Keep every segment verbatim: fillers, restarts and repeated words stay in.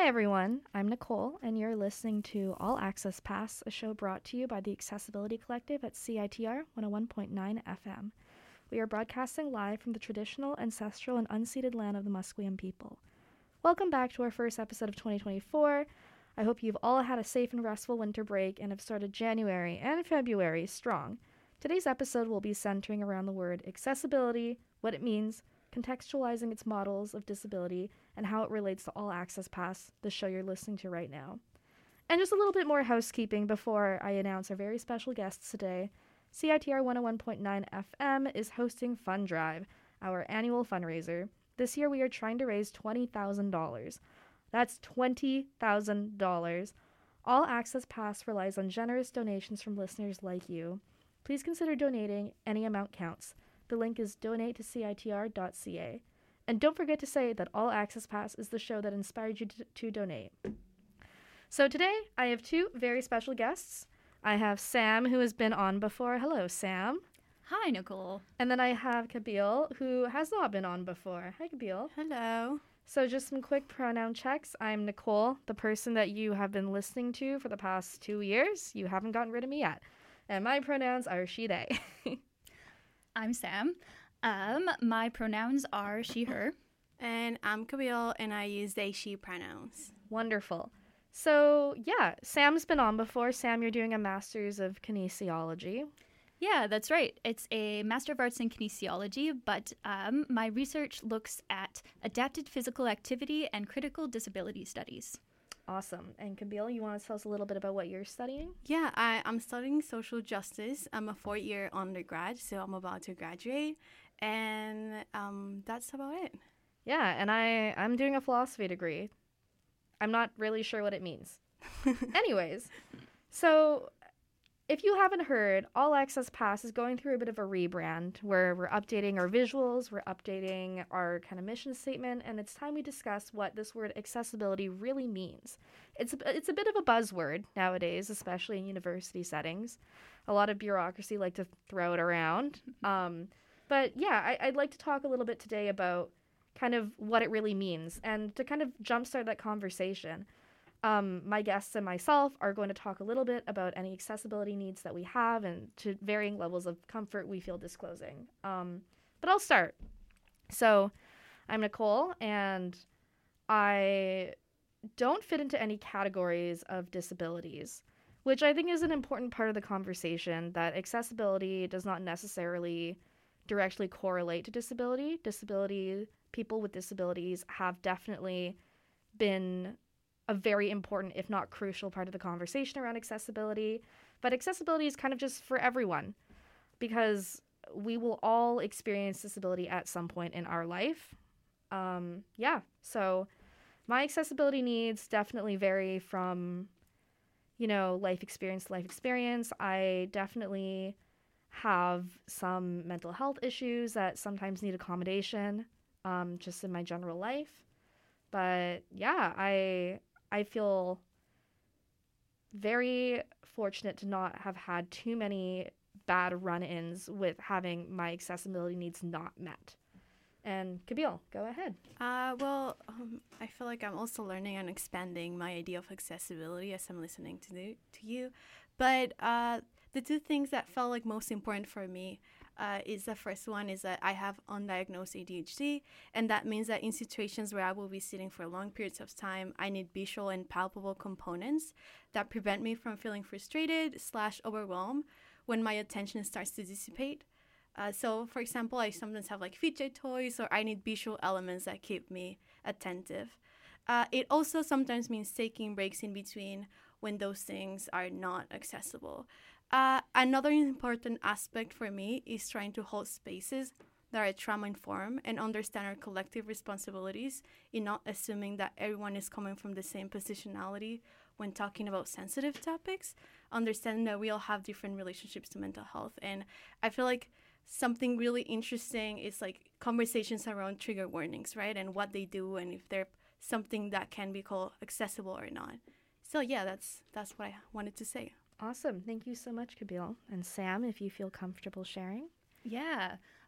Hi everyone, I'm Nicole, and you're listening to All Access Pass, a show brought to you by the Accessibility Collective at C I T R one oh one point nine F M. We are broadcasting live from the traditional, ancestral, and unceded land of the Musqueam people. Welcome back to our first episode of twenty twenty-four. I hope you've all had a safe and restful winter break and have started January and February strong. Today's episode will be centering around the word accessibility, what it means, contextualizing its models of disability, and how it relates to All Access Pass, the show you're listening to right now. And just a little bit more housekeeping before I announce our very special guests today. C I T R one oh one point nine F M is hosting Fund Drive, our annual fundraiser. This year we are trying to raise twenty thousand dollars. That's twenty thousand dollars. All Access Pass relies on generous donations from listeners like you. Please consider donating. Any amount counts. The link is donate to C I T R dot C A. And don't forget to say that All Access Pass is the show that inspired you to, to donate. So today, I have two very special guests. I have Sam, who has been on before. Hello, Sam. Hi, Nicole. And then I have Kabil, who has not been on before. Hi, Kabil. Hello. So just some quick pronoun checks. I'm Nicole, the person that you have been listening to for the past two years. You haven't gotten rid of me yet. And my pronouns are she, they. I'm Sam. Um, my pronouns are she, her. And I'm Kabil, and I use they, she pronouns. Wonderful. So, yeah, Sam's been on before. Sam, you're doing a Master's of Kinesiology. Yeah, that's right. It's a Master of Arts in Kinesiology, but um, my research looks at adapted physical activity and critical disability studies. Awesome. And Kabil, you want to tell us a little bit about what you're studying? Yeah, I, I'm studying social justice. I'm a fourth-year undergrad, so I'm about to graduate. And um, that's about it. Yeah, and I, I'm doing a philosophy degree. I'm not really sure what it means. Anyways, so if you haven't heard, All Access Pass is going through a bit of a rebrand where we're updating our visuals, we're updating our kind of mission statement, and it's time we discuss what this word accessibility really means. It's a, it's a bit of a buzzword nowadays, especially in university settings. A lot of bureaucracy like to throw it around. Um, but yeah, I, I'd like to talk a little bit today about kind of what it really means and to kind of jumpstart that conversation. Um, my guests and myself are going to talk a little bit about any accessibility needs that we have and to varying levels of comfort we feel disclosing. Um, but I'll start. So I'm Nicole, and I don't fit into any categories of disabilities, which I think is an important part of the conversation, that accessibility does not necessarily directly correlate to disability. Disability, people with disabilities have definitely been a very important, if not crucial, part of the conversation around accessibility. But accessibility is kind of just for everyone, because we will all experience disability at some point in our life. Um, yeah, so my accessibility needs definitely vary from, you know, life experience to life experience. I definitely have some mental health issues that sometimes need accommodation, um, just in my general life. But yeah, I I feel very fortunate to not have had too many bad run-ins with having my accessibility needs not met. And Kabil, go ahead. Uh, well, um, I feel like I'm also learning and expanding my idea of accessibility as I'm listening to the, to you. But uh, the two things that felt like most important for me uh, is the first one is that I have undiagnosed A D H D, and that means that in situations where I will be sitting for long periods of time, I need visual and palpable components that prevent me from feeling frustrated slash overwhelmed when my attention starts to dissipate. Uh, so, for example, I sometimes have like fidget toys, or I need visual elements that keep me attentive. Uh, it also sometimes means taking breaks in between when those things are not accessible. Uh, another important aspect for me is trying to hold spaces that are trauma-informed and understand our collective responsibilities in not assuming that everyone is coming from the same positionality when talking about sensitive topics, understanding that we all have different relationships to mental health. And I feel like something really interesting is like conversations around trigger warnings, right? And what they do and if they're something that can be called accessible or not. So yeah, that's that's what I wanted to say. Awesome. Thank you so much, Kabil. And Sam, if you feel comfortable sharing. Yeah.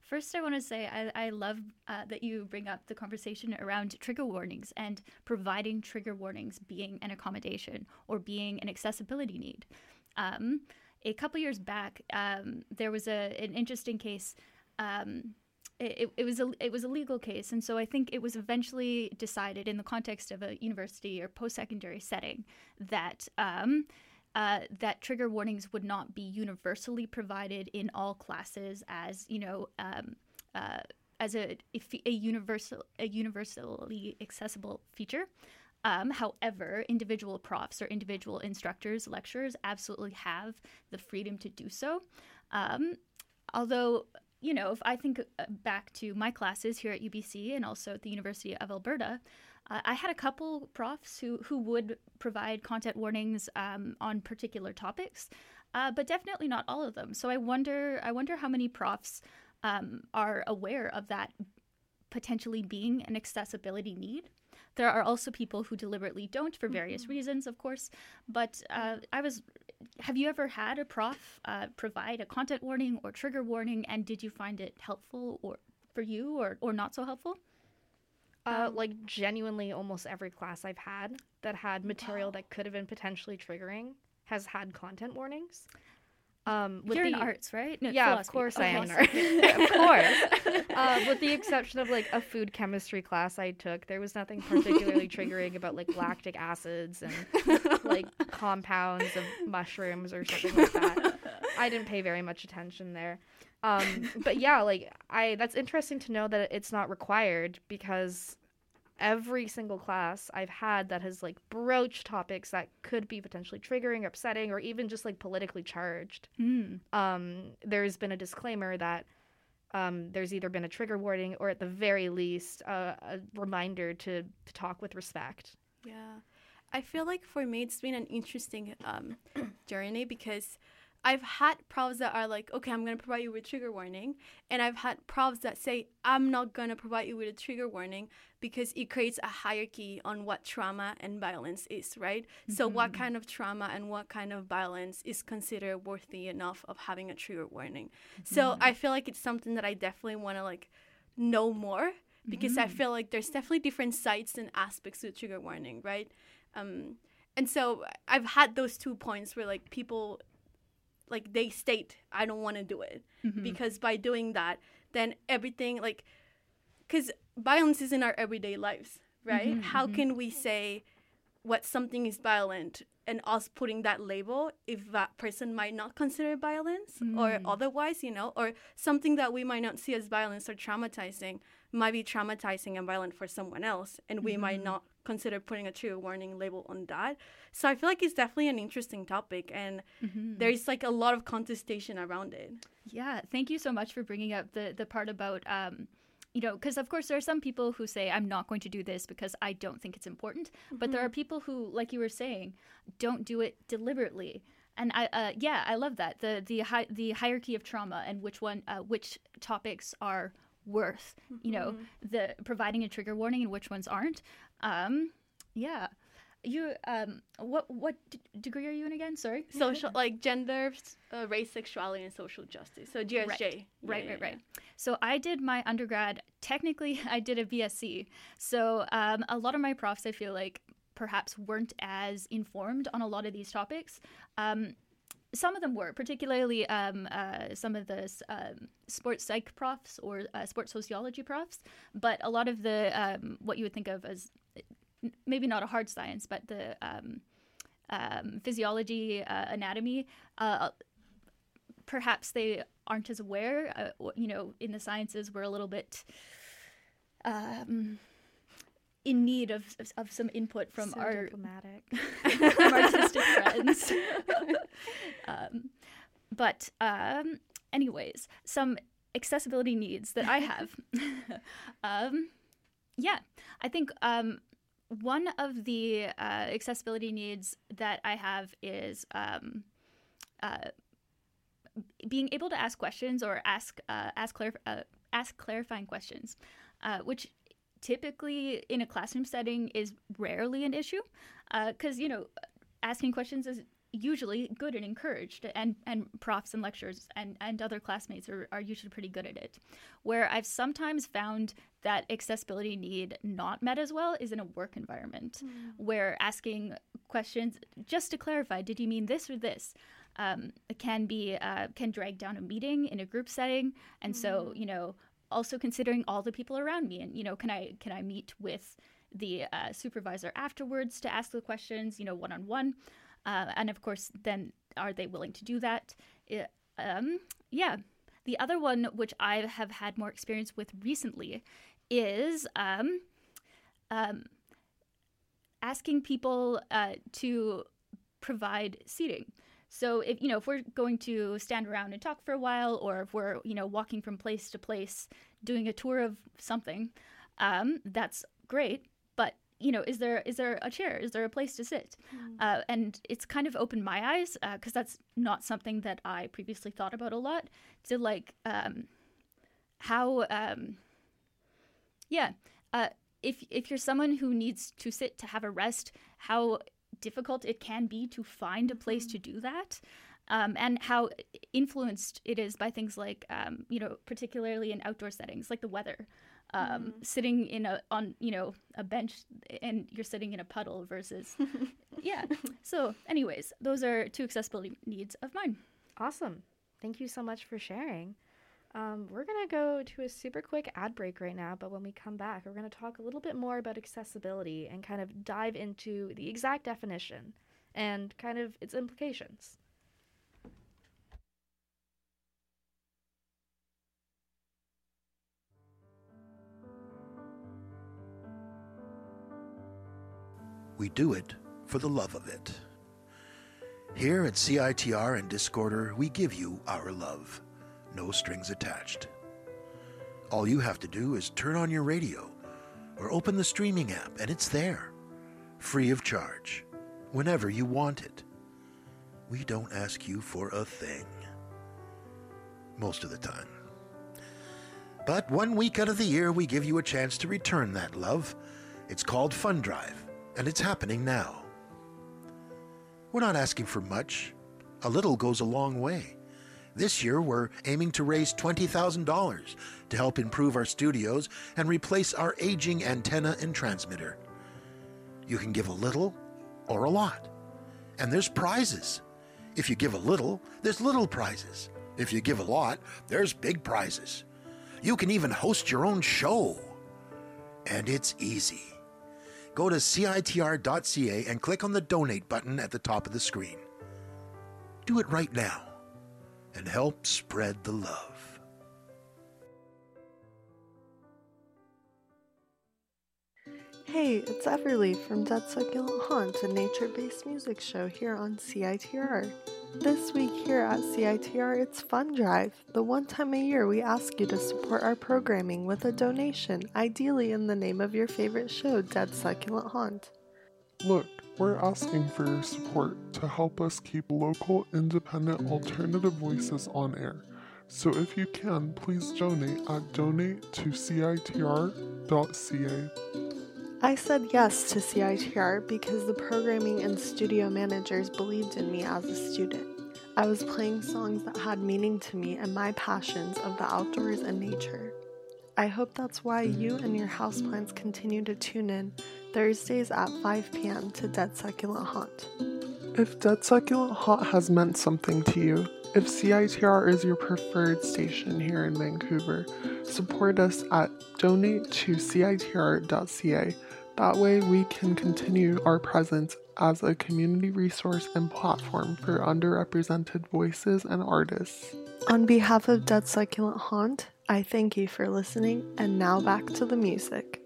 First, I want to say I, I love uh, that you bring up the conversation around trigger warnings and providing trigger warnings being an accommodation or being an accessibility need. Um, a couple years back, um, there was a an interesting case. Um, it, it was a it was a legal case, and so I think it was eventually decided in the context of a university or post-secondary setting that. Um, Uh, that trigger warnings would not be universally provided in all classes as, you know, um, uh, as a, a universal, a universally accessible feature. Um, however, individual profs or individual instructors, lecturers absolutely have the freedom to do so. Um, although, you know, if I think back to my classes here at U B C and also at the University of Alberta, Uh, I had a couple profs who, who would provide content warnings um, on particular topics, uh, but definitely not all of them. So I wonder I wonder how many profs um, are aware of that potentially being an accessibility need. There are also people who deliberately don't for various mm-hmm. reasons, of course. But uh, I was, have you ever had a prof uh, provide a content warning or trigger warning, and did you find it helpful or for you or, or not so helpful? Uh, like genuinely almost every class I've had that had material wow. that could have been potentially triggering has had content warnings. Um, with You're the, in arts, right? No, yeah, philosophy. of course oh, I am in art. Of course. Uh, with the exception of like a food chemistry class I took, there was nothing particularly triggering about like lactic acids and like compounds of mushrooms or something like that. I didn't pay very much attention there. Um, but yeah, like I, that's interesting to know that it's not required because every single class I've had that has like broached topics that could be potentially triggering, upsetting, or even just like politically charged, mm. um, there's been a disclaimer that um, there's either been a trigger warning or at the very least uh, a reminder to, to talk with respect. Yeah, I feel like for me it's been an interesting um, journey because I've had profs that are like, okay, I'm going to provide you with trigger warning. And I've had profs that say, I'm not going to provide you with a trigger warning because it creates a hierarchy on what trauma and violence is, right? Mm-hmm. So what kind of trauma and what kind of violence is considered worthy enough of having a trigger warning? Mm-hmm. So I feel like it's something that I definitely want to like know more because mm-hmm. I feel like there's definitely different sides and aspects to trigger warning, right? Um, and so I've had those two points where like people... like they state, I don't want to do it mm-hmm. because by doing that, then everything like, because violence is in our everyday lives, right? Mm-hmm, How mm-hmm. can we say what something is violent and us putting that label if that person might not consider it violence mm. or otherwise, you know, or something that we might not see as violence or traumatizing might be traumatizing and violent for someone else, and we mm-hmm. might not consider putting a trigger warning label on that. So I feel like it's definitely an interesting topic, and mm-hmm. there's like a lot of contestation around it. Yeah, thank you so much for bringing up the the part about um you know, because of course there are some people who say I'm not going to do this because I don't think it's important, mm-hmm. but there are people who, like you were saying, don't do it deliberately. And I, uh, yeah, I love that the the hi- the hierarchy of trauma and which one, uh, which topics are worth, mm-hmm. you know, the providing a trigger warning and which ones aren't. Um, yeah, you. Um, what what d- degree are you in again? Sorry, social, like gender, uh, race, sexuality, and social justice. So G S J. Right, yeah, right, yeah, right, yeah. right. So I did my undergrad. Technically, I did a B S c. So um, a lot of my profs, I feel like, perhaps weren't as informed on a lot of these topics. Um, some of them were, particularly um, uh, some of the um, sports psych profs or uh, sports sociology profs. But a lot of the, um, what you would think of as maybe not a hard science, but the um, um, physiology, uh, anatomy, uh, perhaps they aren't as aware. Uh, you know, in the sciences, we're a little bit... Um, in need of of some input from so our diplomatic. from artistic friends. um, but um, anyways, some accessibility needs that I have. um, yeah, I think um, one of the uh, accessibility needs that I have is um, uh, being able to ask questions or ask uh, ask clar- uh, ask clarifying questions, uh, which. Typically in a classroom setting is rarely an issue because, uh, you know, asking questions is usually good and encouraged, and, and profs and lecturers and, and other classmates are, are usually pretty good at it. Where I've sometimes found that accessibility need not met as well is in a work environment, mm. where asking questions, just to clarify, did you mean this or this? Um, can be, uh, can drag down a meeting in a group setting. And mm. so, you know, also considering all the people around me, and, you know, can I, can I meet with the uh, supervisor afterwards to ask the questions, you know, one-on-one. Uh, and of course, then are they willing to do that? It, um, yeah. The other one, which I have had more experience with recently, is um, um, asking people uh, to provide seating. So if, you know, if we're going to stand around and talk for a while, or if we're, you know, walking from place to place, doing a tour of something, um, that's great. But, you know, is there is there a chair? Is there a place to sit? Mm. Uh, and it's kind of opened my eyes, because uh, that's not something that I previously thought about a lot. To like um, how, um, yeah, uh, if if you're someone who needs to sit to have a rest, how difficult it can be to find a place mm. to do that. Um, and how influenced it is by things like, um, you know, particularly in outdoor settings, like the weather. Um, mm. Sitting in a on you know a bench and you're sitting in a puddle versus yeah. So, anyways, those are two accessibility needs of mine. Awesome, thank you so much for sharing. Um, we're gonna go to a super quick ad break right now, but when we come back, we're gonna talk a little bit more about accessibility and kind of dive into the exact definition and kind of its implications. We do it for the love of it. Here at C I T R and Discorder, we give you our love, no strings attached. All you have to do is turn on your radio or open the streaming app, and it's there, free of charge, whenever you want it. We don't ask you for a thing, most of the time. But one week out of the year, we give you a chance to return that love. It's called Fund Drive. And it's happening now. We're not asking for much. A little goes a long way. This year, we're aiming to raise twenty thousand dollars to help improve our studios and replace our aging antenna and transmitter. You can give a little or a lot. And there's prizes. If you give a little, there's little prizes. If you give a lot, there's big prizes. You can even host your own show. And it's easy. Go to C I T R dot C A and click on the donate button at the top of the screen. Do it right now and help spread the love. Hey, it's Everly from Dead Succulent Haunt, a nature-based music show here on C I T R. This week here at C I T R, it's Fund Drive, the one time a year we ask you to support our programming with a donation, ideally in the name of your favorite show, Dead Succulent Haunt. Look, we're asking for your support to help us keep local, independent, alternative voices on air. So if you can, please donate at donate to C I T R dot C A. I said yes to C I T R because the programming and studio managers believed in me as a student. I was playing songs that had meaning to me and my passions of the outdoors and nature. I hope that's why you and your houseplants continue to tune in Thursdays at five p.m. to Dead Succulent Haunt. If Dead Succulent Haunt has meant something to you, if C I T R is your preferred station here in Vancouver, support us at donate to C I T R dot C A. That way we can continue our presence as a community resource and platform for underrepresented voices and artists. On behalf of Dead Succulent Haunt, I thank you for listening, and now back to the music.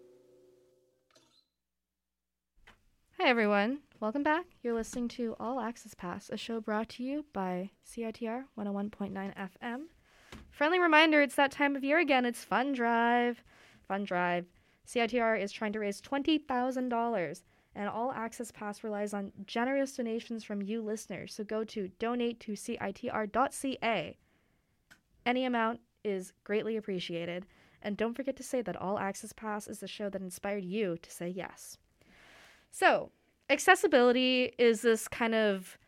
Hi everyone, welcome back. You're listening to All Access Pass, a show brought to you by C I T R one oh one point nine F M. Friendly reminder, it's that time of year again. It's Fund Drive. Fund Drive. C I T R is trying to raise twenty thousand dollars, and All Access Pass relies on generous donations from you listeners. So go to donate to C I T R dot C A. Any amount is greatly appreciated. And don't forget to say that All Access Pass is the show that inspired you to say yes. So, accessibility is this kind of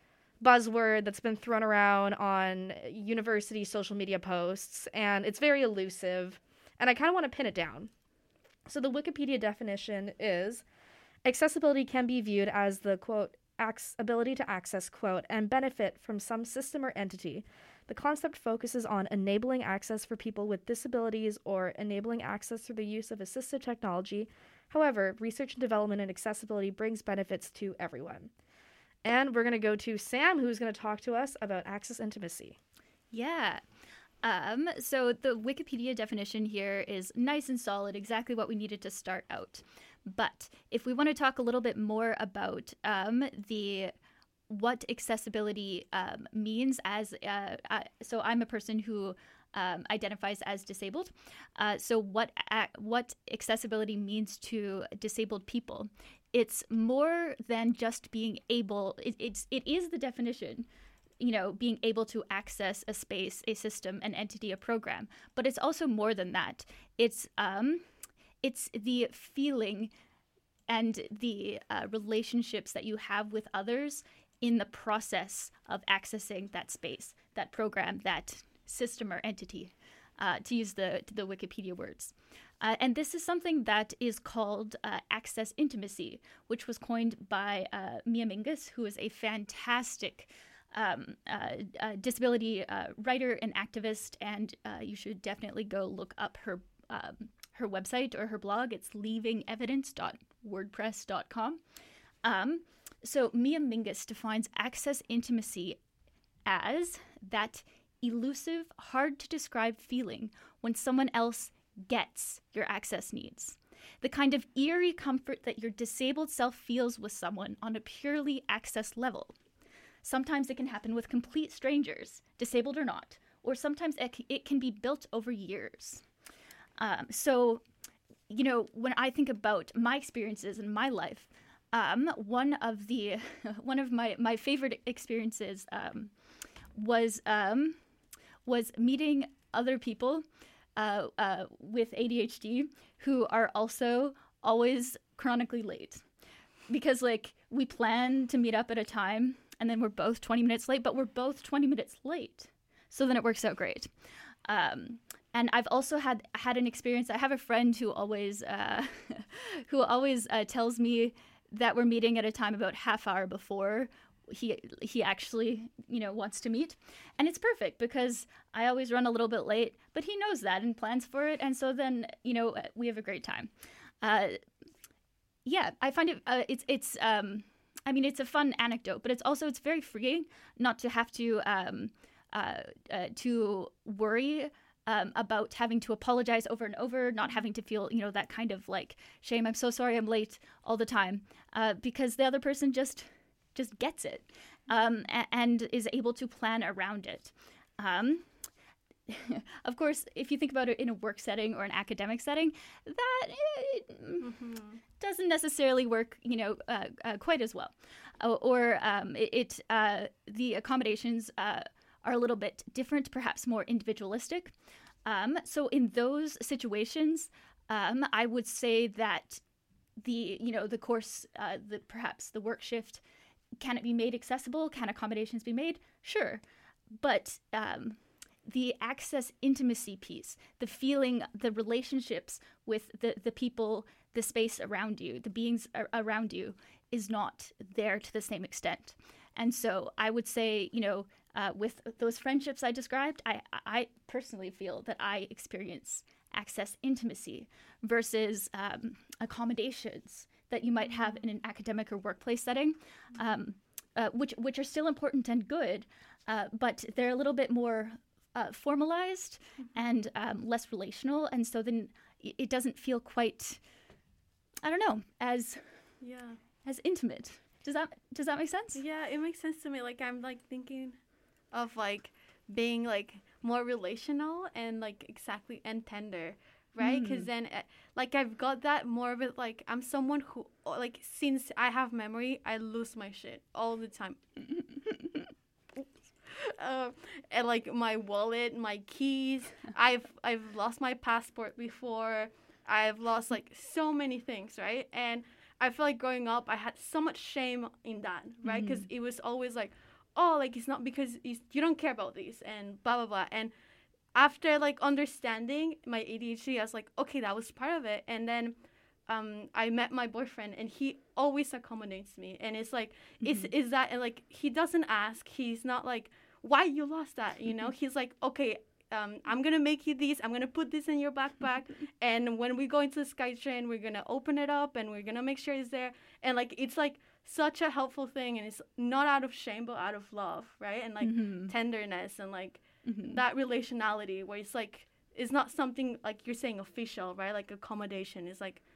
buzzword that's been thrown around on university social media posts, and it's very elusive, and I kind of want to pin it down. So the Wikipedia definition is, accessibility can be viewed as the, quote, ac- ability to access, quote, and benefit from some system or entity. The concept focuses on enabling access for people with disabilities or enabling access through the use of assistive technology. However, research and development in accessibility brings benefits to everyone. And we're going to go to Sam, who's going to talk to us about access intimacy. Yeah. Um, so the Wikipedia definition here is nice and solid, exactly what we needed to start out. But if we want to talk a little bit more about um, the what accessibility um, means as, uh, uh, so I'm a person who um, identifies as disabled. Uh, so what uh, what accessibility means to disabled people, it's more than just being able, it, it's, it is the definition, you know, being able to access a space, a system, an entity, a program. But it's also more than that. It's um, it's the feeling and the uh, relationships that you have with others in the process of accessing that space, that program, that system or entity, uh, to use the the Wikipedia words. Uh, and this is something that is called uh, access intimacy, which was coined by uh, Mia Mingus, who is a fantastic um, uh, uh, disability uh, writer and activist, and uh, you should definitely go look up her um, her website or her blog. It's leaving evidence dot wordpress dot com. Um, so Mia Mingus defines access intimacy as that elusive, hard-to-describe feeling when someone else gets your access needs. The kind of eerie comfort that your disabled self feels with someone on a purely access level. Sometimes it can happen with complete strangers, disabled or not, or sometimes it, c- it can be built over years. Um, so, you know, when I think about my experiences in my life, um, one of the one of my, my favorite experiences um, was um, was meeting other people uh, uh, with A D H D who are also always chronically late, because like we plan to meet up at a time and then we're both twenty minutes late, but we're both twenty minutes late. So then it works out great. Um, and I've also had had an experience. I have a friend who always uh, who always uh, tells me that we're meeting at a time about half hour before he he actually, you know, wants to meet. And it's perfect because I always run a little bit late, but he knows that and plans for it. And so then, you know, we have a great time. Uh, yeah, I find it, uh, it's, it's, um, I mean, it's a fun anecdote, but it's also, it's very freeing not to have to, um, uh, uh, to worry Um, about having to apologize over and over, not having to feel, you know, that kind of like shame. I'm so sorry I'm late all the time, uh, because the other person just just gets it um, a- and is able to plan around it. Um, of course, if you think about it in a work setting or an academic setting, that it mm-hmm. doesn't necessarily work, you know, uh, uh, quite as well. Uh, or um, it, it uh, the accommodations uh, are a little bit different, perhaps more individualistic. Um, so in those situations, um, I would say that the, you know, the course, uh, the perhaps the work shift, can it be made accessible? Can accommodations be made? Sure. But um, the access intimacy piece, the feeling, the relationships with the, the people, the space around you, the beings ar- around you is not there to the same extent. And so I would say, you know, uh, with those friendships I described, I, I personally feel that I experience access intimacy versus um, accommodations that you might have in an academic or workplace setting, um, uh, which which are still important and good, uh, but they're a little bit more uh, formalized and um, less relational, and so then it doesn't feel quite, I don't know, as Yeah. as intimate. Does that does that make sense? Yeah, it makes sense to me. Like, I'm like thinking of like being like more relational and like exactly and tender, right? Because Mm. then uh, like I've got that more of it. Like, I'm someone who uh, like, since I have memory, I lose my shit all the time. uh, and like my wallet, my keys. I've I've lost my passport before. I've lost like so many things, right? And I feel like growing up, I had so much shame in that, right? Because Mhm. it was always like, oh, like it's not because it's, you don't care about this and blah blah blah. And after like understanding my A D H D, I was like, okay, that was part of it. And then um, I met my boyfriend, and he always accommodates me. And it's like, mm-hmm. is is that, and like he doesn't ask. He's not like, why you lost that, you know? He's like, okay, um, I'm gonna make you these. I'm gonna put this in your backpack, and when we go into the SkyTrain, we're gonna open it up, and we're gonna make sure it's there. And like, it's like such a helpful thing, and it's not out of shame, but out of love, right? And like mm-hmm. tenderness, and like mm-hmm. that relationality where it's like, it's not something like you're saying official, right? Like accommodation is like,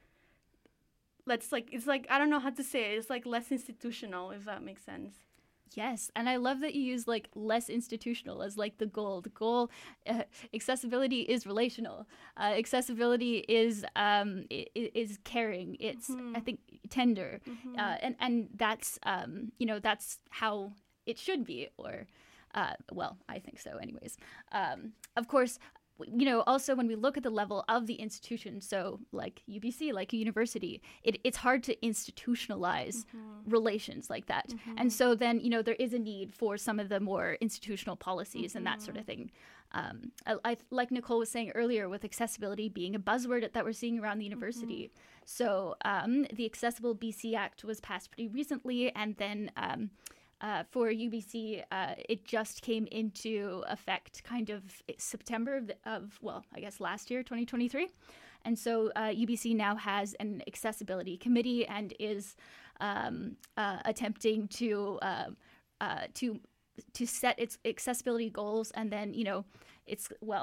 let's like, it's like, I don't know how to say it. It's like less institutional, if that makes sense. Yes, and I love that you use like less institutional as like the goal. The goal, uh, accessibility is relational. Uh, accessibility is um is caring. It's mm-hmm. I think tender, mm-hmm. uh, and and that's um you know that's how it should be. Or, uh, well, I think so. Anyways, um, of course. You know, also when we look at the level of the institution, so like U B C, like a university, it, it's hard to institutionalize mm-hmm. relations like that. Mm-hmm. And so then, you know, there is a need for some of the more institutional policies mm-hmm. and that sort of thing. Um, I, I, like Nicole was saying earlier, with accessibility being a buzzword that we're seeing around the university. Mm-hmm. So um, the Accessible B C Act was passed pretty recently, and then um, Uh, for U B C, uh, it just came into effect kind of September of, the, of, well, I guess last year, twenty twenty-three. And so uh, U B C now has an accessibility committee and is um, uh, attempting to uh, uh, to to set its accessibility goals. And then, you know, it's, well,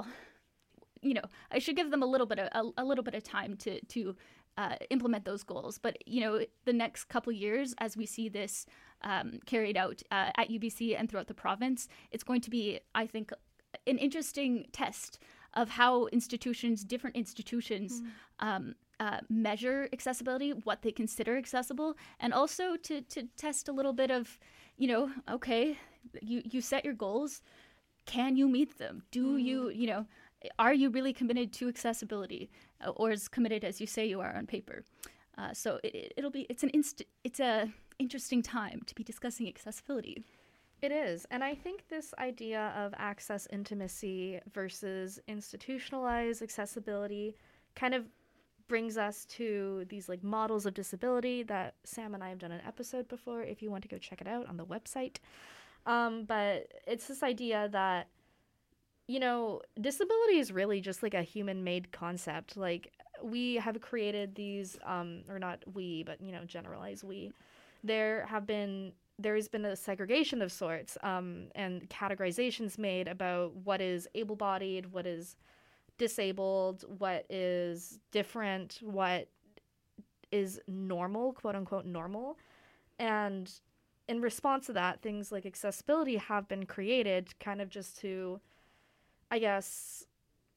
you know, I should give them a little bit of, a, a little bit of time to to uh, implement those goals. But, you know, the next couple years, as we see this Um, carried out uh, at U B C and throughout the province, it's going to be, I think, an interesting test of how institutions, different institutions, mm. um, uh, measure accessibility, what they consider accessible, and also to, to test a little bit of, you know, okay, you, you set your goals, can you meet them? Do mm. you, you know, are you really committed to accessibility, uh, or as committed as you say you are on paper? Uh, so it, it'll be, it's an inst, it's a interesting time to be discussing accessibility. It is. And I think this idea of access intimacy versus institutionalized accessibility kind of brings us to these like models of disability that Sam and I have done an episode before, if you want to go check it out on the website. Um, but it's this idea that, you know, disability is really just like a human-made concept. Like, we have created these, um, or not we, but, you know, generalize we. There have been, there's been a segregation of sorts um, and categorizations made about what is able-bodied, what is disabled, what is different, what is normal, quote-unquote normal. And in response to that, things like accessibility have been created kind of just to, I guess,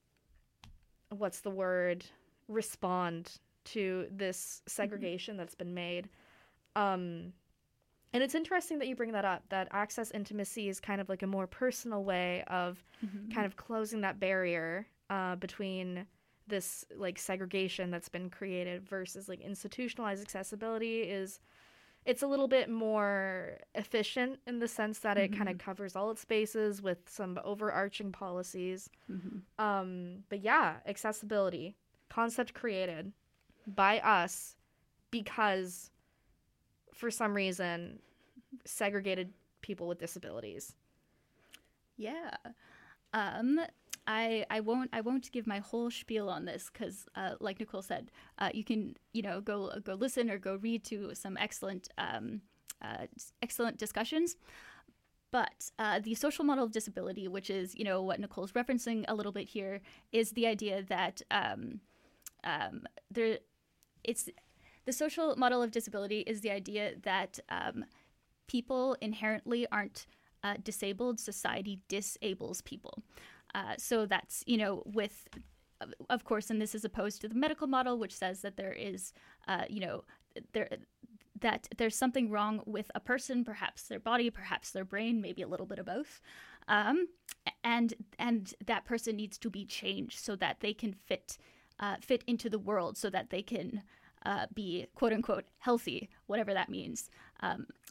what's the word, respond to this segregation mm-hmm. that's been made. Um, and it's interesting that you bring that up, that access intimacy is kind of like a more personal way of mm-hmm. kind of closing that barrier uh, between this like segregation that's been created versus like institutionalized accessibility is, it's a little bit more efficient in the sense that mm-hmm. it kind of covers all its bases with some overarching policies. Mm-hmm. Um, but yeah, accessibility, concept created by us because for some reason segregated people with disabilities. Yeah. Um, I I won't I won't give my whole spiel on this because, uh, like Nicole said, uh, you can you know go go listen or go read to some excellent um, uh, excellent discussions. But uh, the social model of disability, which is you know what Nicole's referencing a little bit here, is the idea that um, um, there it's the social model of disability is the idea that um, people inherently aren't uh, disabled. Society disables people. Uh, so that's, you know, with, of course, and this is opposed to the medical model, which says that there is, uh, you know, there that there's something wrong with a person, perhaps their body, perhaps their brain, maybe a little bit of both, um, and and that person needs to be changed so that they can fit uh, fit into the world, so that they can uh, be quote unquote healthy, whatever that means. Um,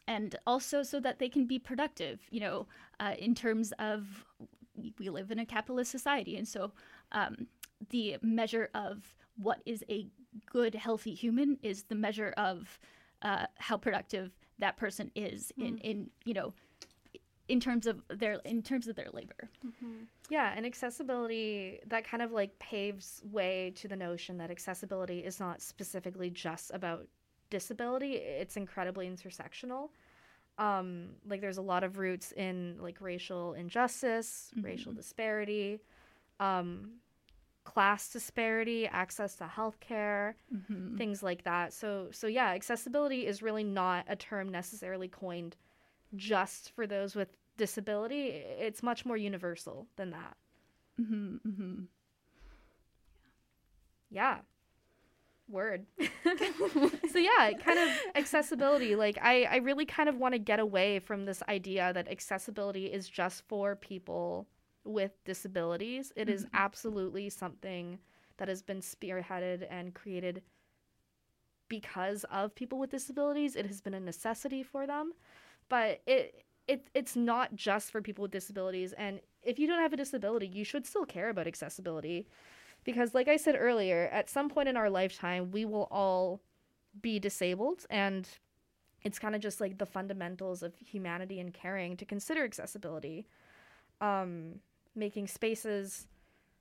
and also so that they can be productive, you know, uh, in terms of we live in a capitalist society. And so um, the measure of what is a good, healthy human is the measure of uh, how productive that person is in, mm. in, you know, in terms of their in terms of their labor. Mm-hmm. Yeah, and accessibility, that kind of like paves way to the notion that accessibility is not specifically just about disability. It's incredibly intersectional. Um, like there's a lot of roots in like racial injustice, mm-hmm. racial disparity, um, class disparity, access to healthcare, mm-hmm. things like that. So so yeah, accessibility is really not a term necessarily coined just for those with disability. It's much more universal than that. Mm-hmm, mm-hmm. Yeah. Word. So yeah, kind of accessibility. Like I, I really kind of want to get away from this idea that accessibility is just for people with disabilities. It mm-hmm. is absolutely something that has been spearheaded and created because of people with disabilities. It has been a necessity for them. But it it it's not just for people with disabilities. And if you don't have a disability, you should still care about accessibility. Because like I said earlier, at some point in our lifetime, we will all be disabled. And it's kind of just like the fundamentals of humanity and caring to consider accessibility. Um, making spaces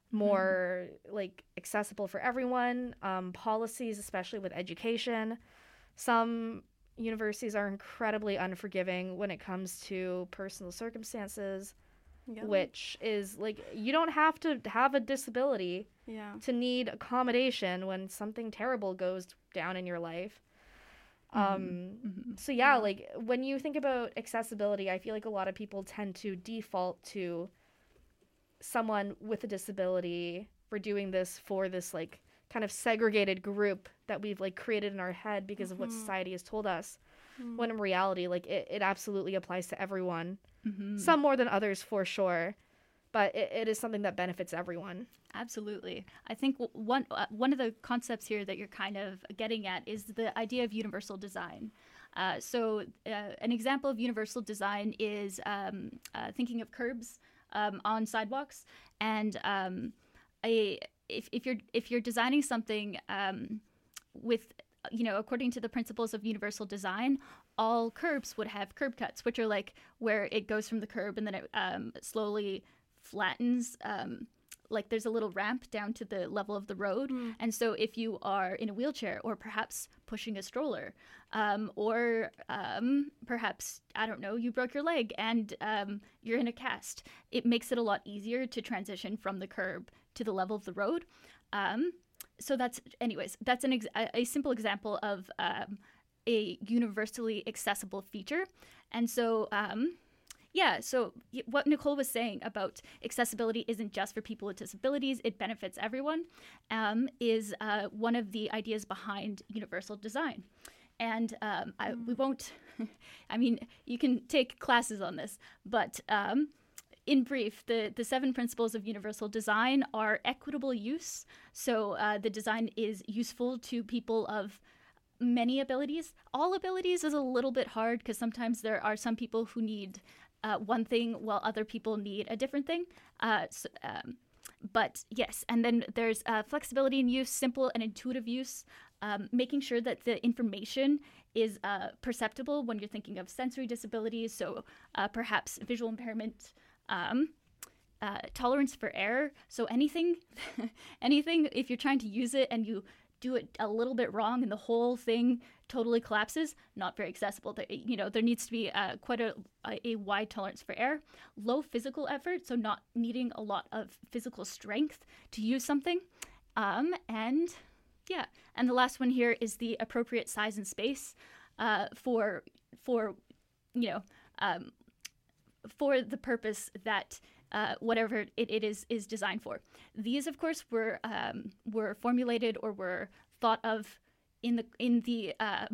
more mm-hmm. like accessible for everyone. Um, policies, especially with education. Some universities are incredibly unforgiving when it comes to personal circumstances, yeah. which is like you don't have to have a disability yeah. to need accommodation when something terrible goes down in your life. Mm-hmm. Um, mm-hmm. So yeah, yeah, like when you think about accessibility, I feel like a lot of people tend to default to someone with a disability. We're doing this for this like kind of segregated group that we've like created in our head because mm-hmm. of what society has told us, mm-hmm. when in reality like it, it absolutely applies to everyone, mm-hmm. some more than others for sure, but it, it is something that benefits everyone. Absolutely. I think one uh, one of the concepts here that you're kind of getting at is the idea of universal design. Uh, so uh, an example of universal design is um, uh, thinking of curbs um, on sidewalks, and um, a If, if you're if you're designing something um, with, you know, according to the principles of universal design, all curbs would have curb cuts, which are like where it goes from the curb and then it um, slowly flattens. Um, like there's a little ramp down to the level of the road. Mm. And so if you are in a wheelchair or perhaps pushing a stroller um, or um, perhaps, I don't know, you broke your leg and um, you're in a cast, it makes it a lot easier to transition from the curb to the level of the road. Um, so that's, anyways, that's an ex- a simple example of um, a universally accessible feature. And so, um, yeah, so what Nicole was saying about accessibility isn't just for people with disabilities, it benefits everyone, um, is uh, one of the ideas behind universal design. And um, I, we won't, I mean, you can take classes on this, but um, in brief, the, the seven principles of universal design are equitable use. So uh, the design is useful to people of many abilities. All abilities is a little bit hard because sometimes there are some people who need uh, one thing while other people need a different thing. Uh, so, um, but yes, and then there's uh, flexibility in use, simple and intuitive use, um, making sure that the information is uh, perceptible when you're thinking of sensory disabilities. So uh, perhaps visual impairment, Um, uh, tolerance for error. So anything, anything, if you're trying to use it and you do it a little bit wrong and the whole thing totally collapses, not very accessible. There, you know, there needs to be uh, quite a, a wide tolerance for error. Low physical effort, so not needing a lot of physical strength to use something. Um, and yeah, and the last one here is the appropriate size and space uh, for, for, you know, um, for the purpose that uh, whatever it, it is is designed for. These, of course, were um, were formulated or were thought of in the in the uh,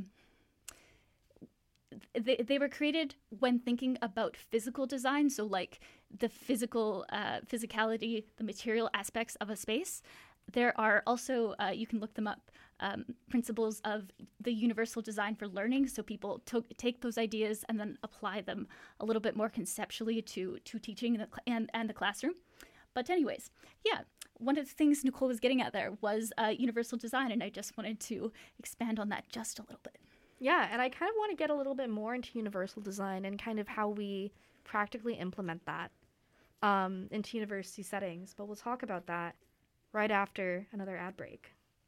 they they were created when thinking about physical design. So like the physical uh, physicality, the material aspects of a space. There are also uh, you can look them up. um, principles of the universal design for learning. So people to- take those ideas and then apply them a little bit more conceptually to to teaching the cl- and, and the classroom. But anyways, yeah, one of the things Nicole was getting at there was uh, universal design, and I just wanted to expand on that just a little bit. Yeah, and I kind of want to get a little bit more into universal design and kind of how we practically implement that um, into university settings. But we'll talk about that right after another ad break.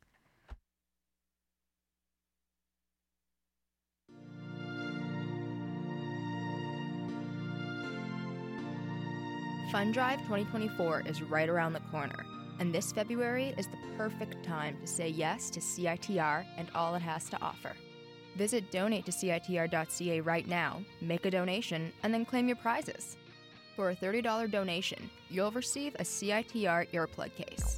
Fun Drive twenty twenty-four is right around the corner, and this February is the perfect time to say yes to C I T R and all it has to offer. Visit donate to C I T R dot C A right now, make a donation, and then claim your prizes. For a thirty dollars donation, you'll receive a C I T R earplug case.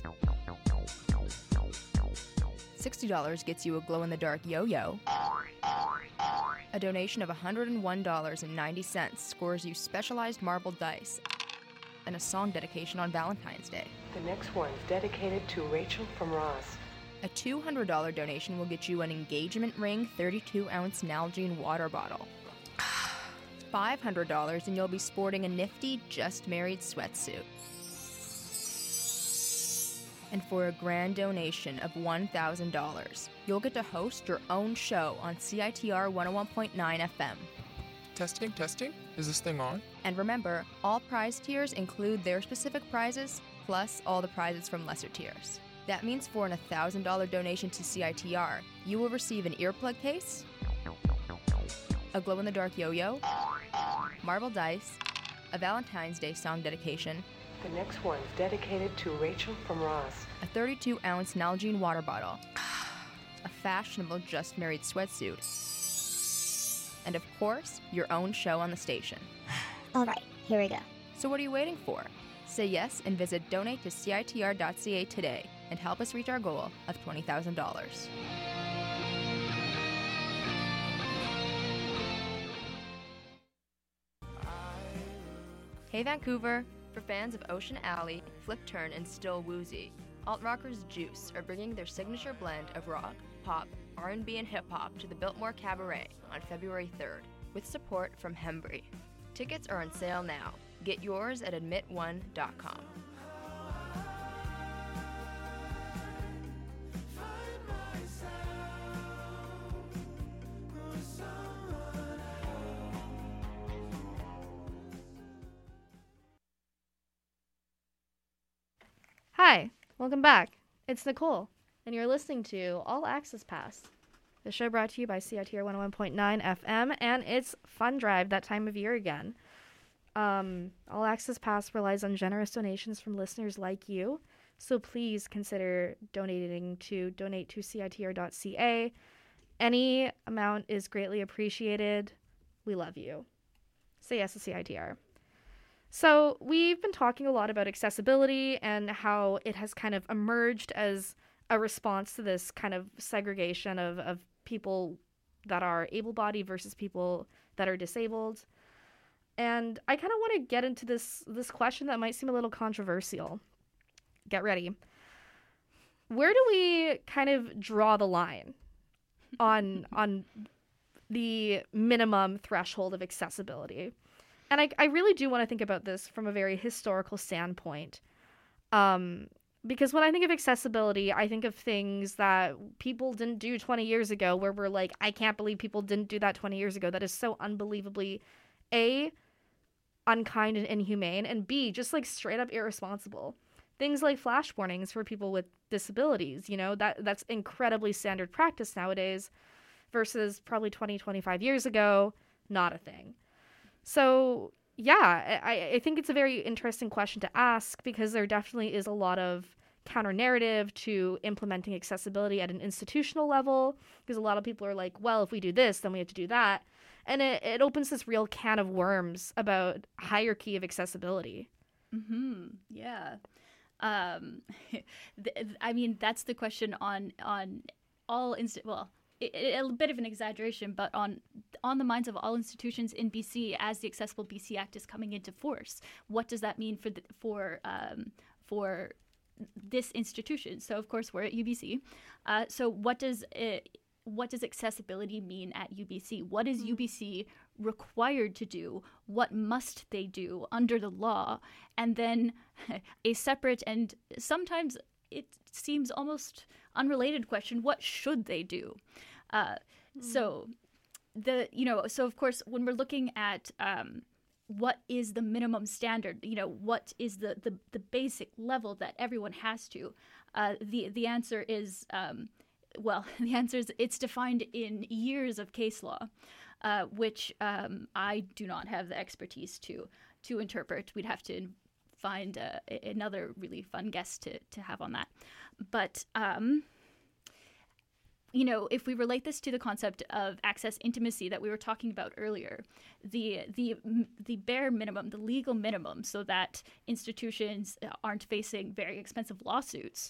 sixty dollars gets you a glow-in-the-dark yo-yo. A donation of one hundred one dollars and ninety cents scores you specialized marble dice and a song dedication on Valentine's Day. The next one's dedicated to Rachel from Ross. A two hundred dollars donation will get you an engagement ring thirty-two ounce Nalgene water bottle. five hundred dollars and you'll be sporting a nifty Just Married sweatsuit. And for a grand donation of one thousand dollars, you'll get to host your own show on C I T R one oh one point nine F M. Testing, testing? Is this thing on? And remember, all prize tiers include their specific prizes, plus all the prizes from lesser tiers. That means for an one thousand dollars donation to C I T R, you will receive an earplug case, a glow-in-the-dark yo-yo, marble dice, a Valentine's Day song dedication, The next one's dedicated to Rachel from Ross. a thirty-two ounce Nalgene water bottle, a fashionable Just Married sweatsuit, and of course, your own show on the station. All right, here we go. So what are you waiting for? Say yes and visit donate to C I T R dot C A today and help us reach our goal of twenty thousand dollars. Hey Vancouver! For fans of Ocean Alley, Flip Turn, and Still Woozy, Alt Rockers Juice are bringing their signature blend of rock, pop, R and B, and hip-hop to the Biltmore Cabaret on February third, with support from Hembry. Tickets are on sale now. Get yours at admit one dot com. Hi, welcome back. It's Nicole, and you're listening to All Access Pass, the show brought to you by C I T R one oh one point nine F M, and it's Fun Drive, that time of year again. Um, All Access Pass relies on generous donations from listeners like you, so please consider donating to donate to C I T R dot C A. Any amount is greatly appreciated. We love you. Say yes to C I T R. So we've been talking a lot about accessibility and how it has kind of emerged as a response to this kind of segregation of, of people that are able-bodied versus people that are disabled. And I kind of want to get into this this question that might seem a little controversial. Get ready. Where do we kind of draw the line on on the minimum threshold of accessibility? And I, I really do want to think about this from a very historical standpoint. Um, because when I think of accessibility, I think of things that people didn't do twenty years ago where we're like, I can't believe people didn't do that twenty years ago. That is so unbelievably, A, unkind and inhumane, and B, just like straight up irresponsible. Things like flash warnings for people with disabilities, you know, that that's incredibly standard practice nowadays versus probably twenty, twenty-five years ago, not a thing. So, yeah, I, I think it's a very interesting question to ask because there definitely is a lot of counter-narrative to implementing accessibility at an institutional level because a lot of people are like, well, if we do this, then we have to do that. And it, it opens this real can of worms about hierarchy of accessibility. Mm-hmm. Yeah. Um, th- I mean, that's the question on on all inst- well, it, it, a bit of an exaggeration, but on on the minds of all institutions in B C as the Accessible B C Act is coming into force. What does that mean for the, for um, for this institution. So of course we're at U B C. Uh, so what does it, what does accessibility mean at U B C? What is mm-hmm. U B C required to do? What must they do under the law? And then a separate and sometimes it seems almost unrelated question, what should they do? Uh, mm. So the, you know, so of course, when we're looking at um, what is the minimum standard, you know, what is the, the, the basic level that everyone has to, uh, the, the answer is, um, well, the answer is it's defined in years of case law, uh, which um, I do not have the expertise to, to interpret. We'd have to find uh, another really fun guest to, to have on that. But, um, you know, if we relate this to the concept of access intimacy that we were talking about earlier, the the the bare minimum, the legal minimum, so that institutions aren't facing very expensive lawsuits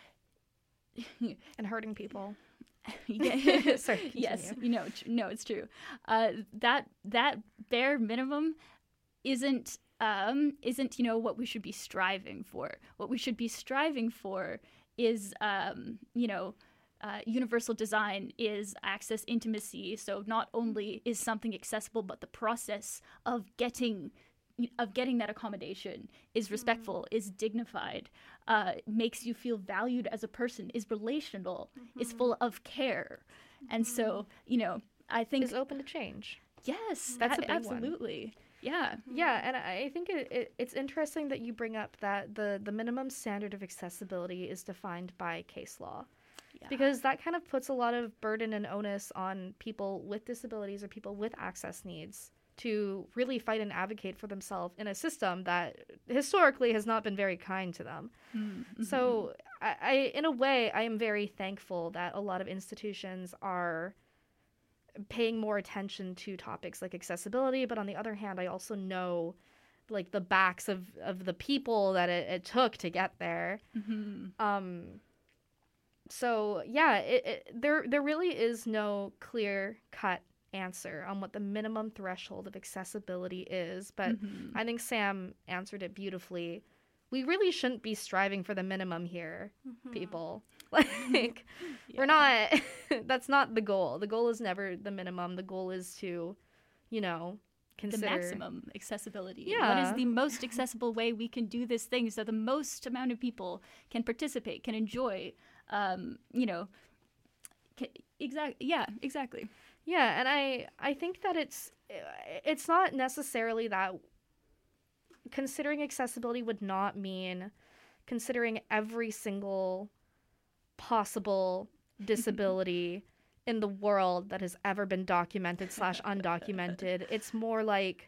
and hurting people. Yeah. Sorry, yes, you know, no, it's true. Uh, that that bare minimum isn't um, isn't you know what we should be striving for. What we should be striving for is um, you know. Uh, universal design is access intimacy. So not only is something accessible, but the process of getting of getting that accommodation is respectful, mm-hmm. is dignified, uh, makes you feel valued as a person, is relational, mm-hmm. is full of care. Mm-hmm. And so, you know, I think... is open to change. Yes, that's a big absolutely. One. Yeah. Yeah, and I think it, it, it's interesting that you bring up that the, the minimum standard of accessibility is defined by case law. Yeah. Because that kind of puts a lot of burden and onus on people with disabilities or people with access needs to really fight and advocate for themselves in a system that historically has not been very kind to them. Mm-hmm. So I, I, in a way, I am very thankful that a lot of institutions are paying more attention to topics like accessibility. But on the other hand, I also know like the backs of, of the people that it, it took to get there. Mm-hmm. Um, So yeah, it, it, there there really is no clear-cut answer on what the minimum threshold of accessibility is, but mm-hmm. I think Sam answered it beautifully. We really shouldn't be striving for the minimum here, mm-hmm. people. Like, yeah. we're not. That's not the goal. The goal is never the minimum. The goal is to, you know, consider the maximum accessibility. Yeah. What is the most accessible way we can do this thing so the most amount of people can participate, can enjoy. Um, you know, exactly. Yeah, exactly. Yeah, and I, I think that it's, it's not necessarily that considering accessibility would not mean considering every single possible disability in the world that has ever been documented slash undocumented. It's more like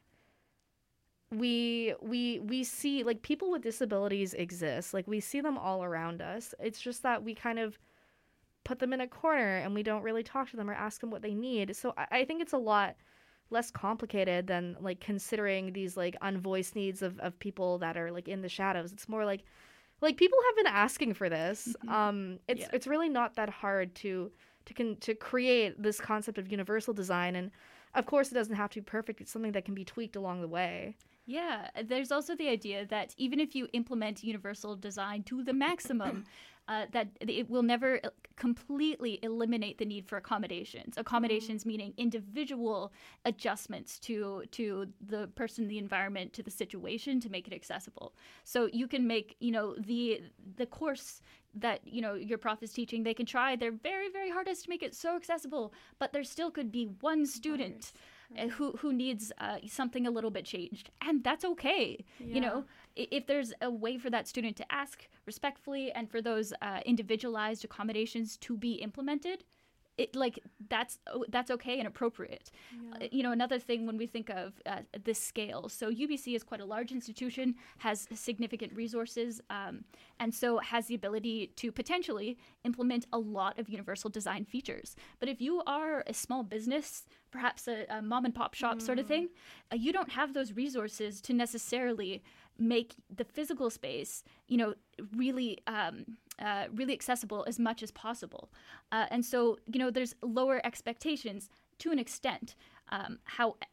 we we we see like people with disabilities exist, like we see them all around us. It's just that we kind of put them in a corner and we don't really talk to them or ask them what they need. So I, I think it's a lot less complicated than like considering these like unvoiced needs of, of people that are like in the shadows. It's more like like people have been asking for this. Mm-hmm. um it's yeah. it's really not that hard to to con- to create this concept of universal design, and of course it doesn't have to be perfect. It's something that can be tweaked along the way. Yeah, there's also the idea that even if you implement universal design to the maximum, uh, that it will never completely eliminate the need for accommodations. Accommodations mm-hmm. meaning individual adjustments to to the person, the environment, to the situation to make it accessible. So you can make, you know, the the course that, you know, your prof is teaching, they can try their very, very hardest to make it so accessible, but there still could be one student Right. who who needs uh, something a little bit changed, and that's okay. Yeah. You know, if there's a way for that student to ask respectfully and for those uh, individualized accommodations to be implemented, it like that's that's okay and appropriate. Yeah. Uh, you know, another thing when we think of uh, this scale, so U B C is quite a large institution, has significant resources, um, and so has the ability to potentially implement a lot of universal design features. But if you are a small business, perhaps a, a mom and pop shop mm. sort of thing, uh, you don't have those resources to necessarily make the physical space, you know, really um, uh, really accessible as much as possible. Uh, and so, you know, there's lower expectations to an extent. Um, how,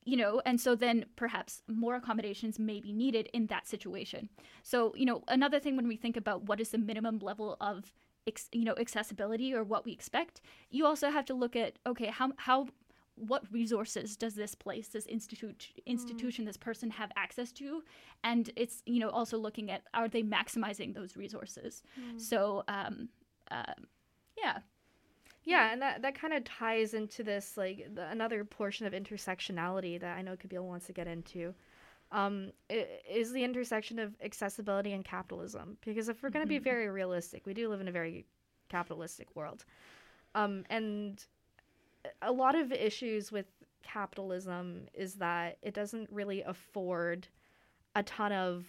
you know, and so then perhaps more accommodations may be needed in that situation. So, you know, another thing when we think about what is the minimum level of, you know, accessibility or what we expect, you also have to look at, okay, how, how, what resources does this place, this institute, institution, mm. this person have access to? And it's, you know, also looking at, are they maximizing those resources? Mm. So, um, uh, yeah. Yeah, and that, that kind of ties into this, like, the, another portion of intersectionality that I know Kabil wants to get into, um, is the intersection of accessibility and capitalism. Because if we're going to mm-hmm. be very realistic, we do live in a very capitalistic world. Um, and a lot of issues with capitalism is that it doesn't really afford a ton of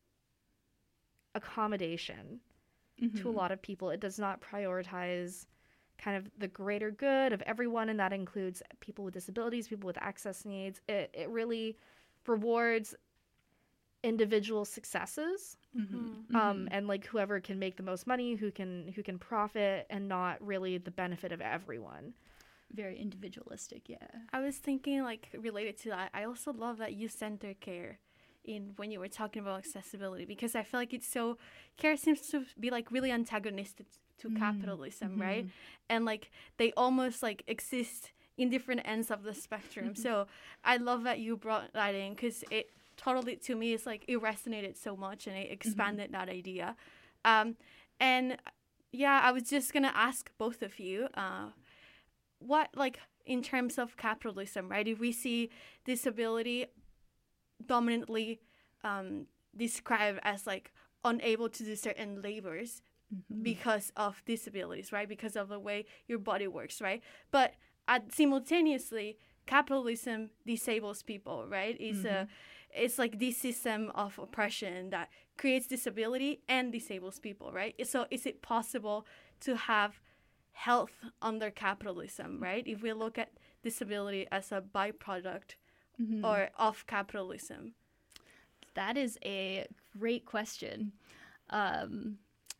accommodation mm-hmm. to a lot of people. It does not prioritize kind of the greater good of everyone, and that includes people with disabilities, people with access needs. It it really rewards individual successes, mm-hmm. um, mm-hmm. and like whoever can make the most money, who can who can profit, and not really the benefit of everyone. Very individualistic, yeah. I was thinking, like, related to that, I also love that you center care in when you were talking about accessibility, because I feel like it's so, care seems to be like really antagonistic to mm. capitalism, mm-hmm. right? And like they almost like exist in different ends of the spectrum. Mm-hmm. So I love that you brought that in, because it totally, to me, it's like it resonated so much and it expanded mm-hmm. that idea. Um, and yeah, I was just gonna ask both of you, uh, what, like, in terms of capitalism, right? If we see disability dominantly um, described as like unable to do certain labors mm-hmm. because of disabilities, right? Because of the way your body works, right? But at, simultaneously, capitalism disables people, right? It's mm-hmm. a, it's like this system of oppression that creates disability and disables people, right? So is it possible to have health under capitalism, right? If we look at disability as a byproduct mm-hmm. or of capitalism. That is a great question. Um,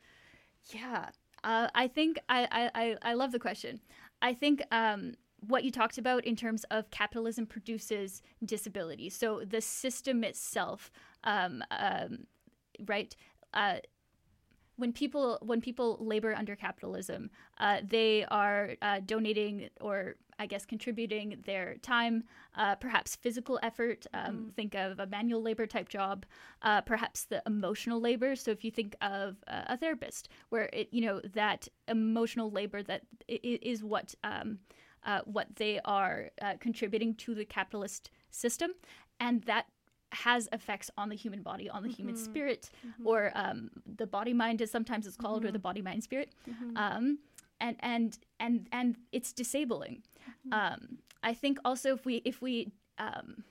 yeah, uh, I think I, I, I love the question. I think um, what you talked about in terms of capitalism produces disability. So the system itself, um, um, right? Uh, when people when people labor under capitalism, uh, they are uh, donating or I guess contributing their time, uh, perhaps physical effort. Um, mm. Think of a manual labor type job, uh, perhaps the emotional labor. So if you think of uh, a therapist, where it, you know, that emotional labor that is what um, uh, what they are uh, contributing to the capitalist system, and that has effects on the human body, on the mm-hmm. human spirit, mm-hmm. or um, the body mind, as sometimes it's called, mm-hmm. or the body mind spirit. Mm-hmm. Um, and and and and it's disabling. Mm-hmm. Um, I think also if we if we um,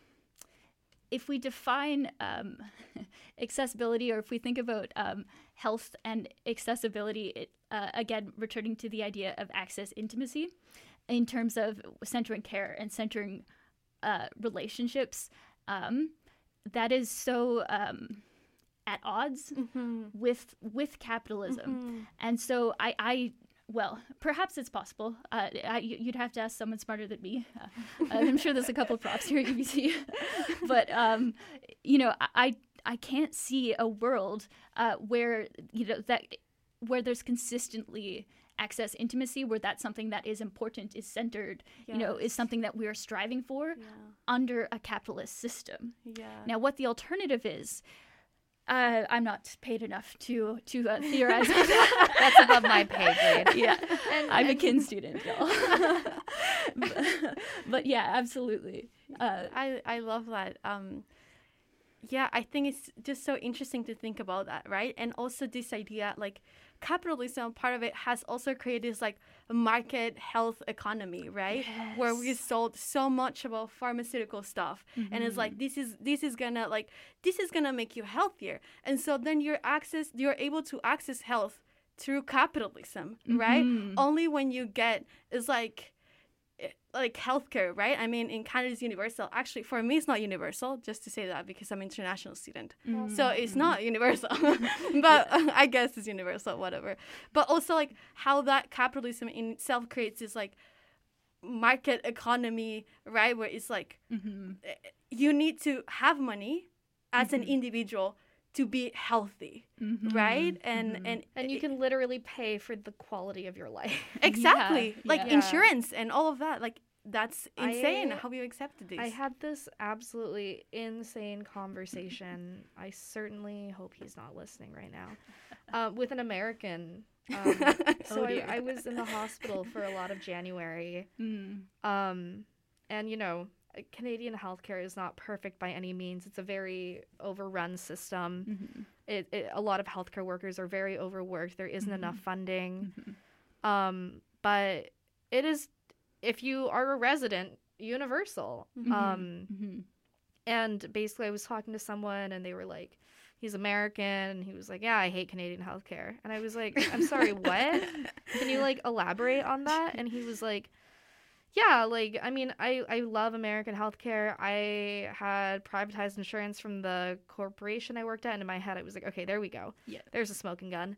if we define um, accessibility, or if we think about um, health and accessibility, it, uh, again returning to the idea of access intimacy, in terms of centering care and centering uh, relationships, um, that is so um, at odds mm-hmm. with with capitalism, mm-hmm. and so I. I Well, perhaps it's possible. Uh, I, you'd have to ask someone smarter than me. Uh, I'm sure there's a couple of props here at U B C. But, um, you know, I I can't see a world uh, where, you know, that where there's consistently access intimacy, where that's something that is important, is centered, yes. you know, is something that we are striving for yeah. under a capitalist system. Yeah. Now, what the alternative is, Uh, I'm not paid enough to to uh, theorize on that. That's above my pay grade. Yeah, and, I'm and, a kin student, y'all. but, but yeah, absolutely. Uh, I I love that. Um, yeah, I think it's just so interesting to think about that, right? And also this idea, like capitalism, part of it has also created this like market health economy, right? Yes. Where we sold so much about pharmaceutical stuff, mm-hmm. and it's like this is this is gonna like this is gonna make you healthier, and so then you're access you're able to access health through capitalism, mm-hmm. right? Only when you get is like. like healthcare, right? I mean, in Canada it's universal. Actually, for me, it's not universal, just to say that, because I'm an international student. Mm-hmm. So it's not universal, but I guess it's universal, whatever. But also, like, how that capitalism in itself creates this, like, market economy, right? Where it's like Mm-hmm. you need to have money as Mm-hmm. an individual to be healthy, Mm-hmm. right? And Mhm. and And you it- can literally pay for the quality of your life. exactly Yeah, like yeah. insurance and all of that. Like that's I- insane. How you accepted this? I had this absolutely insane conversation. I certainly hope he's not listening right now. Uh, with an American. Um, so Oh, I, dear. I was in the hospital for a lot of January. Mm. Um, and, you know, Canadian healthcare is not perfect by any means. It's a very overrun system. Mm-hmm. It, it, a lot of healthcare workers are very overworked. There isn't enough funding. Mm-hmm. Um, but it is, if you are a resident, universal. Mhm. Um, Mm-hmm. and basically, I was talking to someone, and they were like, "He's American." And he was like, "Yeah, I hate Canadian healthcare." And I was like, "I'm sorry, what? Can you like elaborate on that?" And he was like, "Yeah, like I mean, I I love American healthcare. I had privatized insurance from the corporation I worked at, and in my head, I was like, okay, there we go. Yeah. There's a smoking gun."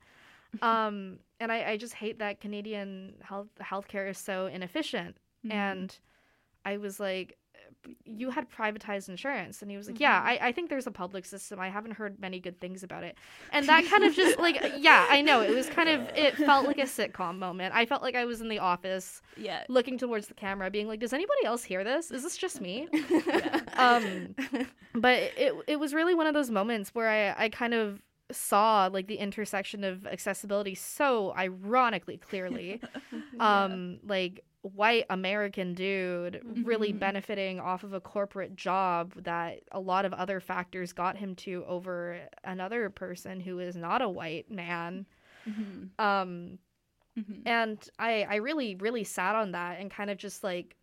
um, and I I just hate that Canadian health healthcare is so inefficient. Mm-hmm. And I was like, you had privatized insurance. And he was like, yeah, I, I think there's a public system. I haven't heard many good things about it. And that kind of just like, yeah, I know. It was kind of, it felt like a sitcom moment. I felt like I was in the office Yeah. looking towards the camera being like, does anybody else hear this? Is this just me? Yeah. um, but it, it was really one of those moments where I, I kind of saw like the intersection of accessibility so ironically clearly. um, like, white American dude really Mhm. benefiting off of a corporate job that a lot of other factors got him to over another person who is not a white man. Mm-hmm. Um, Mm-hmm. and I, I really, really sat on that and kind of just like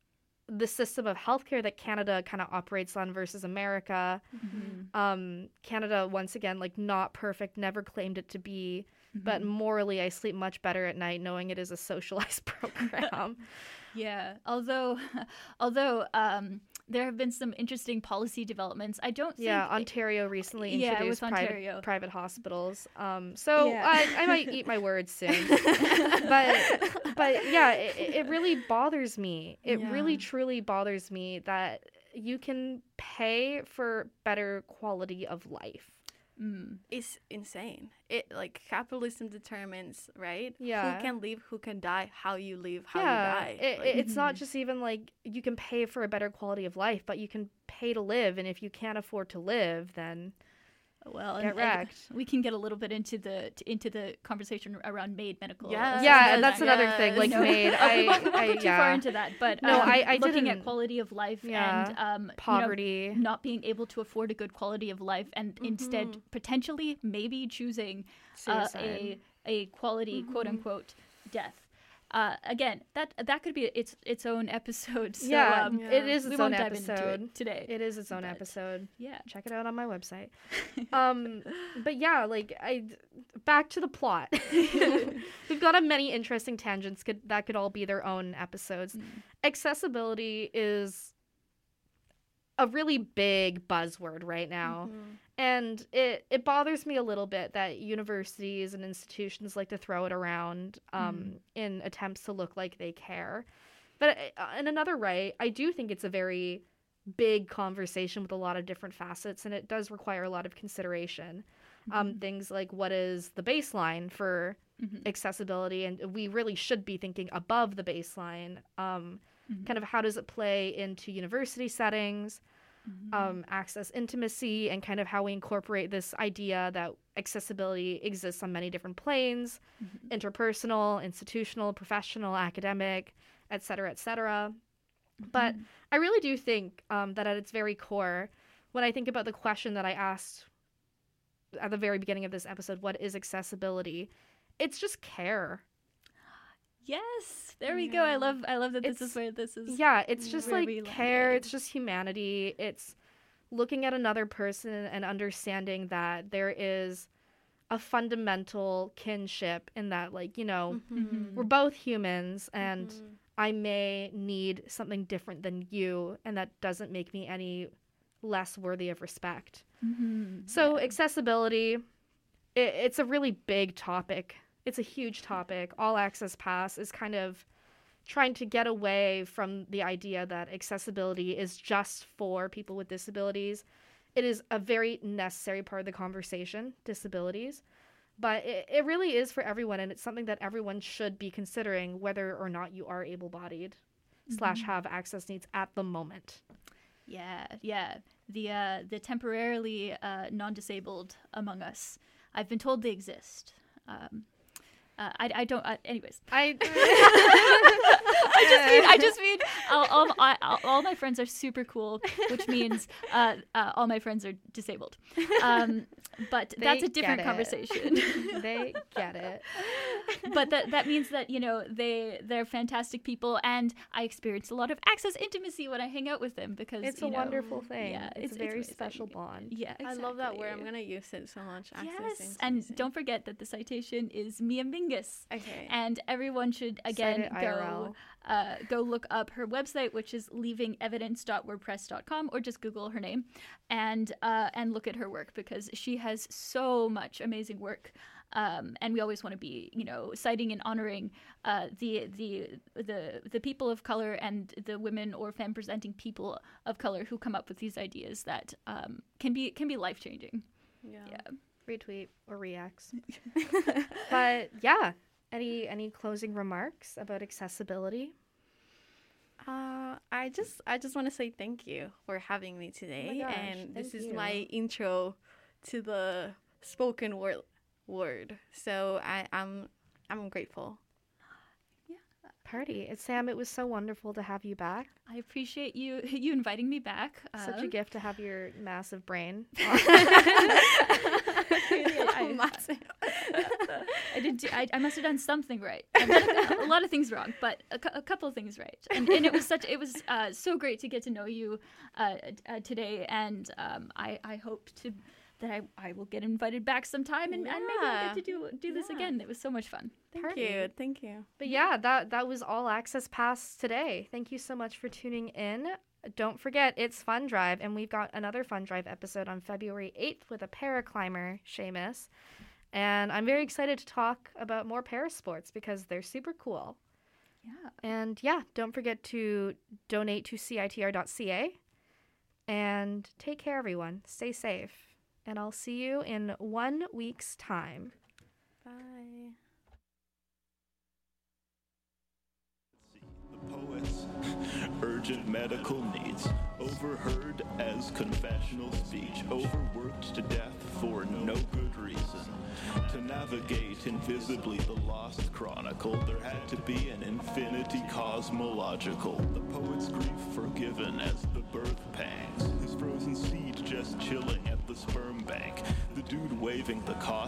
the system of healthcare that Canada kind of operates on versus America. Mm-hmm. Um, Canada, once again, like not perfect, never claimed it to be. But morally, I sleep much better at night knowing it is a socialized program. Yeah, although, although um, there have been some interesting policy developments. I don't think. Yeah, Ontario recently Yeah, introduced with private, Ontario. private hospitals. Um, so Yeah. I, I might eat my words soon. but but yeah, it, it really bothers me. It Yeah. really truly bothers me that you can pay for better quality of life. Mm. It's insane. It like capitalism determines, right? Yeah. Who can live, who can die, how you live, how yeah, you die. it, Like, it's not just even like you can pay for a better quality of life, but you can pay to live, and if you can't afford to live, then Well, Get and, wrecked. and we can get a little bit into the t- into the conversation around MAID medical. Yes. yeah, Yes, that's another thing. Like yes. made, Uh, I, we won't, we won't I go too yeah, far into that, but No, um, I- I looking didn't- at quality of life Yeah. and um, you know, poverty. not being able to afford a good quality of life, and instead Mhm. potentially maybe choosing uh, a a quality quote unquote death. Uh, again, that that could be its its own episode. So, yeah, um, it is we its won't own dive into episode it today. It is its own but- episode. Yeah. Check it out on my website. um, but yeah, like I, back to the plot. We've got a many interesting tangents. Could that could all be their own episodes. Mm. Accessibility is a really big buzzword right now. Mhm. And it, it bothers me a little bit that universities and institutions like to throw it around um, in attempts to look like they care. But uh, in another way, I do think it's a very big conversation with a lot of different facets, and it does require a lot of consideration. Um, things like what is the baseline for Mhm. accessibility, and we really should be thinking above the baseline. Um, Mhm. Kind of how does it play into university settings? Um, access intimacy, and kind of how we incorporate this idea that accessibility exists on many different planes, interpersonal, institutional, professional, academic, et cetera, et cetera. But I really do think um, that at its very core, when I think about the question that I asked at the very beginning of this episode, what is accessibility? It's just care. Yes, there we go. I love I love that this It's- is where this is. Yeah, it's just where like we care. landed. It's just humanity. It's looking at another person and understanding that there is a fundamental kinship in that, like, you know, Mhm. we're both humans, and Mhm. I may need something different than you, and that doesn't make me any less worthy of respect. Mhm. So accessibility, it, it's a really big topic. It's a huge topic. All Access Pass is kind of trying to get away from the idea that accessibility is just for people with disabilities. It is a very necessary part of the conversation, disabilities. But it, it really is for everyone, and it's something that everyone should be considering, whether or not you are able-bodied mm-hmm. slash have access needs at the moment. Yeah, yeah. The uh, the temporarily uh, non-disabled among us. I've been told they exist. Um, uh, I, I don't. Uh, anyways, I. I just mean. I just mean. All, all, all, all my friends are super cool, which means uh, uh, all my friends are disabled. Um, but they that's a different it. conversation. They get it. But that that means that, you know, they they're fantastic people, and I experience a lot of access intimacy when I hang out with them because it's you a know, wonderful thing. Yeah, it's, it's a very it's special bond. Yeah, exactly. I love that word. I'm gonna use it so much. Yes, and don't forget that the citation is Mia Mingus. Okay. And everyone should again go uh, go look up her website, which is leaving evidence dot wordpress dot com, or just Google her name, and uh, and look at her work because she has so much amazing work. Um, and we always want to be, you know, citing and honoring uh, the the the the people of color and the women or femme presenting people of color who come up with these ideas that um, can be can be life changing. Yeah. yeah. Retweet or reacts. But yeah, any any closing remarks about accessibility? Uh, I just I just want to say thank you for having me today, Oh my gosh, and this thank is you. my intro to the spoken word. Word. So I, I'm I'm grateful. Party. It's Sam, it was so wonderful to have you back. I appreciate you you inviting me back. Such Um, a gift to have your massive brain. I, Massive. I did. Do, I, I must have done something right. I did a, a lot of things wrong, but a, cou- a couple of things right. And, and it was such. It was uh, so great to get to know you uh, uh, today, and um, I I hope to. that I, I will get invited back sometime and, and maybe I'll get to do do this Yeah. again. It was so much fun. Thank Party. you. Thank you. But yeah, that that was All Access Pass today. Thank you so much for tuning in. Don't forget, it's Fun Drive, and we've got another Fun Drive episode on February eighth with a paraclimber, Seamus. And I'm very excited to talk about more parasports because they're super cool. Yeah. And yeah, don't forget to donate to C I T R dot C A. And take care, everyone. Stay safe. And I'll see you in one week's time. Bye. The poets, urgent medical needs, overheard as confessional speech, overworked to death for no good reason. To navigate invisibly the lost chronicle, there had to be an infinity cosmological. The poet's grief forgiven as the birth pangs, his frozen seed just chilling at the sperm bank. The dude waving the